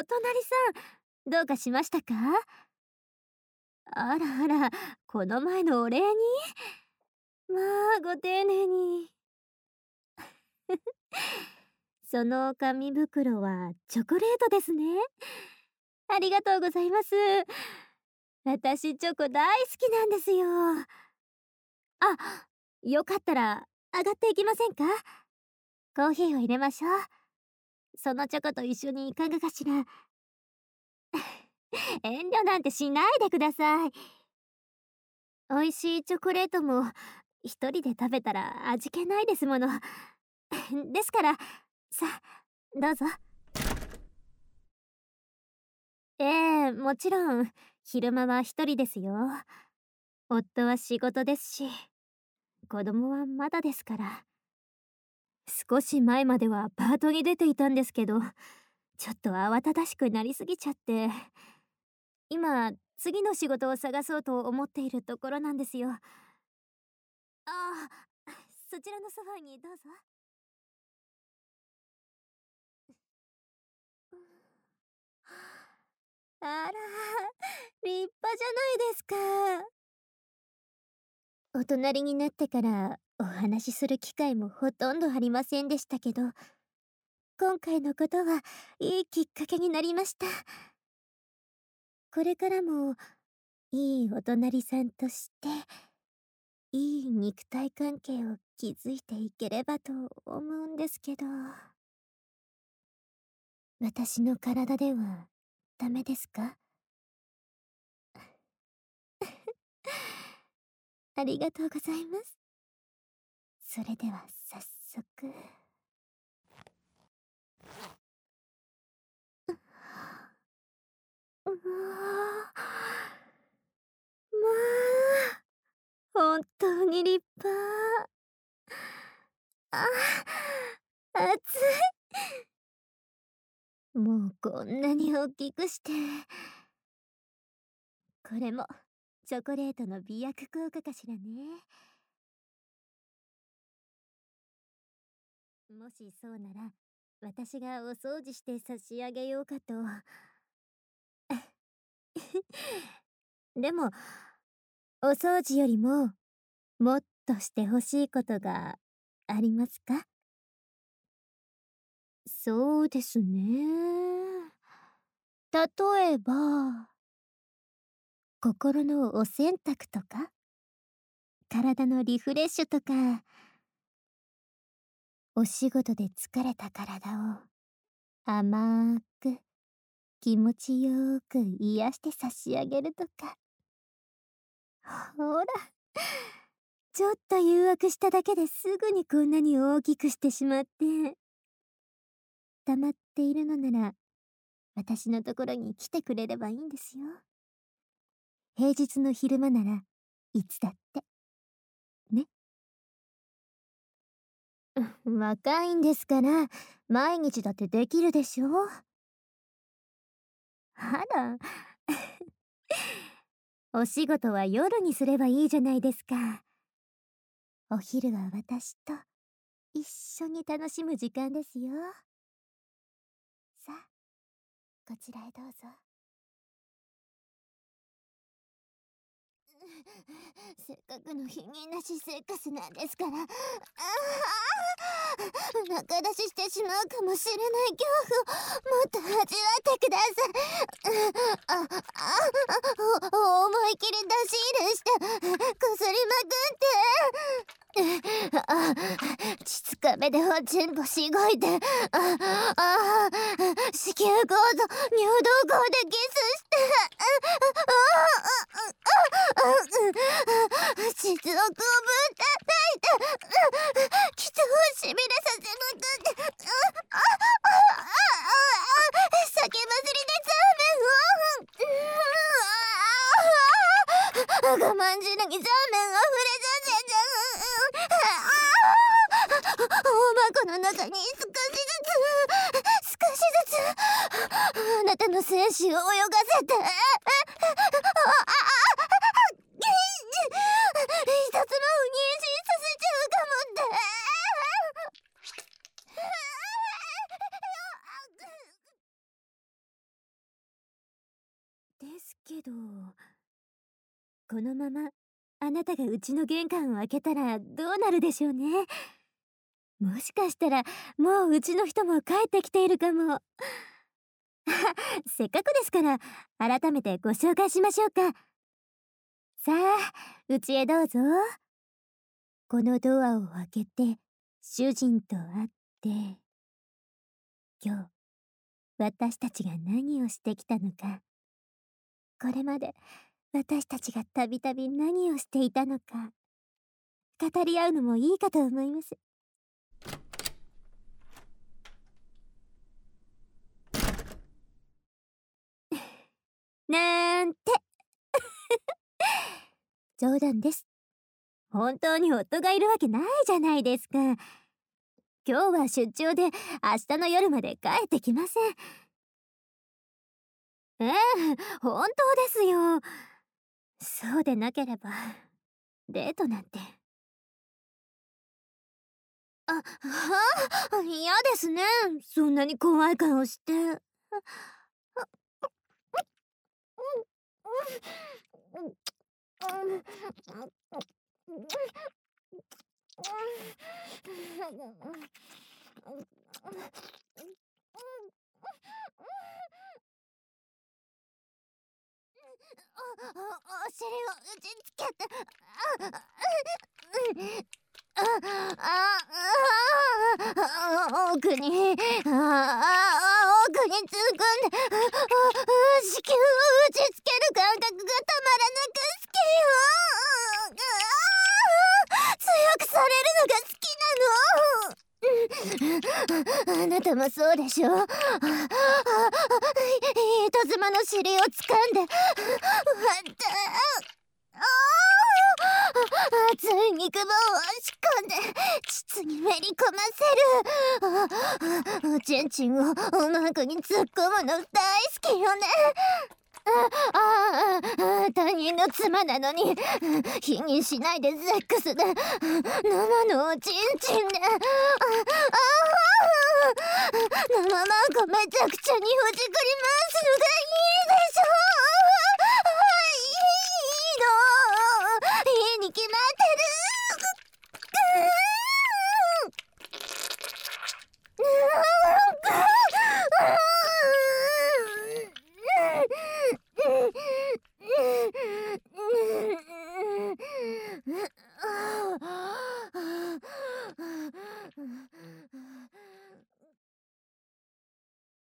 お隣さん、どうかしましたか？あらあら、この前のお礼に？まあ、ご丁寧に。その紙袋はチョコレートですね。ありがとうございます。私チョコ大好きなんですよ。あ、よかったら上がっていきませんか？コーヒーを入れましょう。そのチョコと一緒にいかがかしら。遠慮なんてしないでください。美味しいチョコレートも一人で食べたら味気ないですもの。ですから、さあ、どうぞ。ええ、もちろん、昼間は一人ですよ。夫は仕事ですし、子供はまだですから。少し前まではパートに出ていたんですけど、ちょっと慌ただしくなりすぎちゃって、今、次の仕事を探そうと思っているところなんですよ。ああ、そちらのソファーにどうぞ。あら、立派じゃないですか。お隣になってからお話しする機会もほとんどありませんでしたけど、今回のことはいいきっかけになりました。これからもいいお隣さんとして、いい肉体関係を築いていければと思うんですけど、私の体ではダメですか？ありがとうございます。それでは早速。うわー、まあ、本当に立派。あ熱い。もうこんなに大きくして。これもチョコレートの美薬効果かしらね。もしそうなら、私がお掃除して差し上げようかと。でも、お掃除よりも、もっとしてほしいことがありますか？そうですね。例えば、心のお洗濯とか、体のリフレッシュとか、お仕事で疲れた体を甘く気持ちよく癒して差し上げるとか。ほら、ちょっと誘惑しただけですぐにこんなに大きくしてしまって。溜まっているのなら、私のところに来てくれればいいんですよ。平日の昼間ならいつだってね。若いんですから毎日だってできるでしょ。あら。お仕事は夜にすればいいじゃないですか。お昼は私と一緒に楽しむ時間ですよ。さあ、こちらへどうぞ。せっかくの品なし生活なんですから。仲出ししてしまうかもしれない恐怖をもっと味わってください。思い切り出し入れしてこすりまくって膣壁でおちんぽしごいて子宮口と尿道口でキスして膣をこぶ叩いて気筒をしびれさせまくって酒祭りでザーメンを我慢汁にザーメンを触れさせて大箱の中に少しずつあなたの精子を泳がせてど、このままあなたがうちの玄関を開けたらどうなるでしょうね。もしかしたらもううちの人も帰ってきているかも。せっかくですから改めてご紹介しましょうか。さあ、うちへどうぞ。このドアを開けて主人と会って、今日私たちが何をしてきたのか、これまで私たちがたびたび何をしていたのか語り合うのもいいかと思います。なんて冗談です。本当に夫がいるわけないじゃないですか。今日は出張で明日の夜まで帰ってきません。ええ、本当ですよ。そうでなければデートなんて。はあ、嫌ですね。そんなに怖い顔して。お尻を打ちつけて、奥に、奥に突っ込んで、子宮を打ちつける感覚がたまらなく好きよ。強くされるのが好きなの。あなたもそうでしょ。人妻の尻を掴んで、熱い肉棒を押し込んで膣にめり込ませる。チンチンをおまくに突っ込むの大好きよね。他人の妻なのに否認しないでセックスで生のおちんちんで生マンコめちゃくちゃにほじくり回すのがいいでしょ。いいの、いいに決まってる。